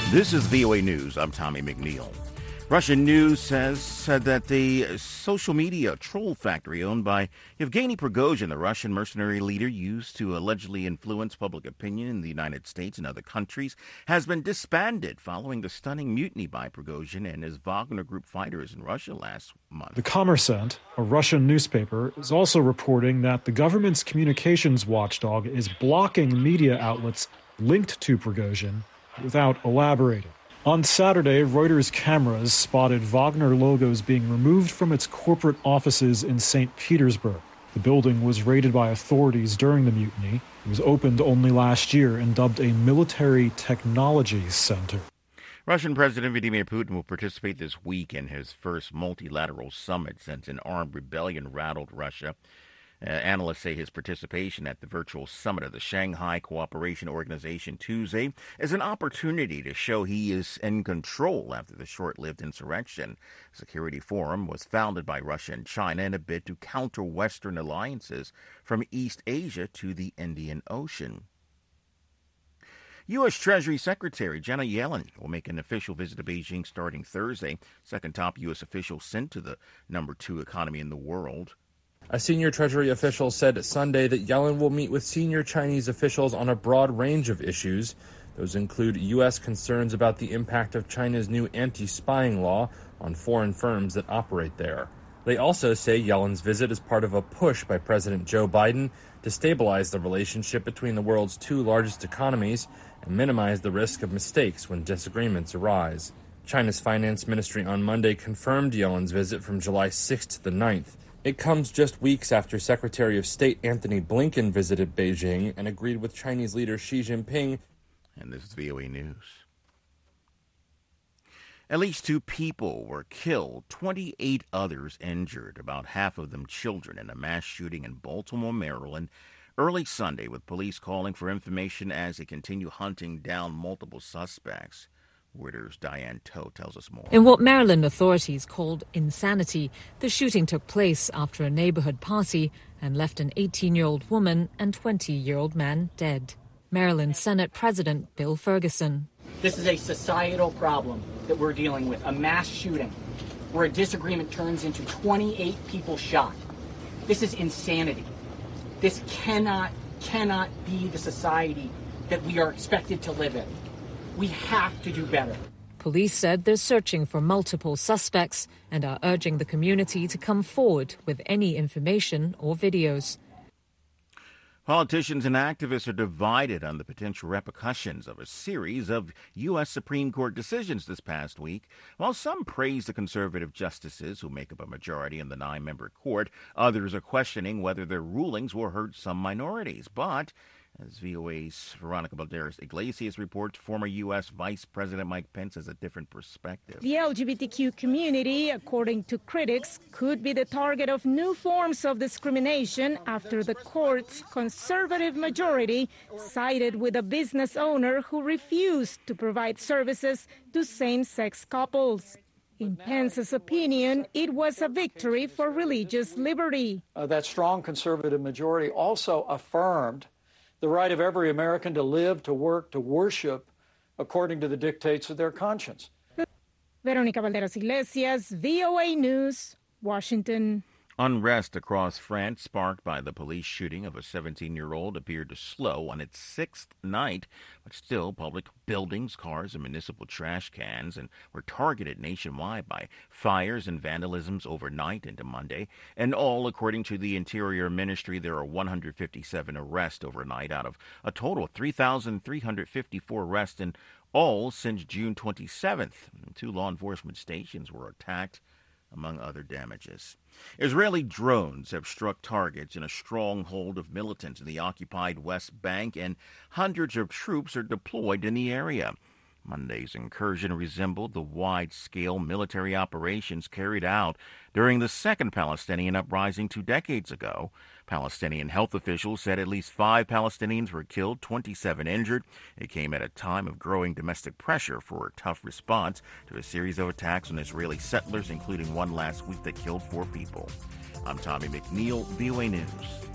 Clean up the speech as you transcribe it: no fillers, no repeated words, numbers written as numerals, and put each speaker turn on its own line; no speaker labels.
This is VOA News. I'm Tommy McNeil. Russian news said that the social media troll factory owned by Yevgeny Prigozhin, the Russian mercenary leader used to allegedly influence public opinion in the United States and other countries, has been disbanded following the stunning mutiny by Prigozhin and his Wagner Group fighters in Russia last month.
The Kommersant, a Russian newspaper, is also reporting that the government's communications watchdog is blocking media outlets linked to Prigozhin without elaborating. On Saturday, Reuters cameras spotted Wagner logos being removed from its corporate offices in St. Petersburg. The building was raided by authorities during the mutiny. It was opened only last year and dubbed a military technology center.
Russian President Vladimir Putin will participate this week in his first multilateral summit since an armed rebellion rattled Russia. Analysts say his participation at the virtual summit of the Shanghai Cooperation Organization Tuesday is an opportunity to show he is in control after the short-lived insurrection. The Security Forum was founded by Russia and China in a bid to counter Western alliances from East Asia to the Indian Ocean. U.S. Treasury Secretary Janet Yellen will make an official visit to Beijing starting Thursday, second top U.S. official sent to the number 2 economy in the world.
A senior Treasury official said Sunday that Yellen will meet with senior Chinese officials on a broad range of issues. Those include U.S. concerns about the impact of China's new anti-spying law on foreign firms that operate there. They also say Yellen's visit is part of a push by President Joe Biden to stabilize the relationship between the world's 2 largest economies and minimize the risk of mistakes when disagreements arise. China's finance ministry on Monday confirmed Yellen's visit from July 6th to the 9th. It comes just weeks after Secretary of State Antony Blinken visited Beijing and agreed with Chinese leader Xi Jinping.
And this is VOA News. At least 2 people were killed, 28 others injured, about half of them children, in a mass shooting in Baltimore, Maryland, early Sunday, with police calling for information as they continue hunting down multiple suspects. Reuters' Diane Toe tells us more.
In what Maryland authorities called insanity, the shooting took place after a neighborhood party and left an 18-year-old woman and 20-year-old man dead. Maryland Senate President Bill Ferguson.
This is a societal problem that we're dealing with, a mass shooting where a disagreement turns into 28 people shot. This is insanity. This cannot be the society that we are expected to live in. We have to do better.
Police said they're searching for multiple suspects and are urging the community to come forward with any information or videos.
Politicians and activists are divided on the potential repercussions of a series of U.S. Supreme Court decisions this past week. While some praise the conservative justices who make up a majority in the 9-member court, others are questioning whether their rulings will hurt some minorities. But as VOA's Veronica Balderas Iglesias reports, former U.S. Vice President Mike Pence has a different perspective.
The LGBTQ community, according to critics, could be the target of new forms of discrimination after the court's conservative majority sided with a business owner who refused to provide services to same-sex couples. In Pence's opinion, it was a victory for religious liberty.
That strong conservative majority also affirmed the right of every American to live, to work, to worship according to the dictates of their conscience.
Veronica Balderas Iglesias, VOA News, Washington.
Unrest across France, sparked by the police shooting of a 17-year-old, appeared to slow on its 6th night, but still public buildings, cars, and municipal trash cans were targeted nationwide by fires and vandalisms overnight into Monday. And all, according to the Interior Ministry, there are 157 arrests overnight out of a total of 3,354 arrests in all since June 27th. 2 law enforcement stations were attacked, among other damages. Israeli drones have struck targets in a stronghold of militants in the occupied West Bank, and hundreds of troops are deployed in the area. Monday's incursion resembled the wide-scale military operations carried out during the second Palestinian uprising 2 decades ago. Palestinian health officials said at least 5 Palestinians were killed, 27 injured. It came at a time of growing domestic pressure for a tough response to a series of attacks on Israeli settlers, including one last week that killed 4 people. I'm Tommy McNeil, VOA News.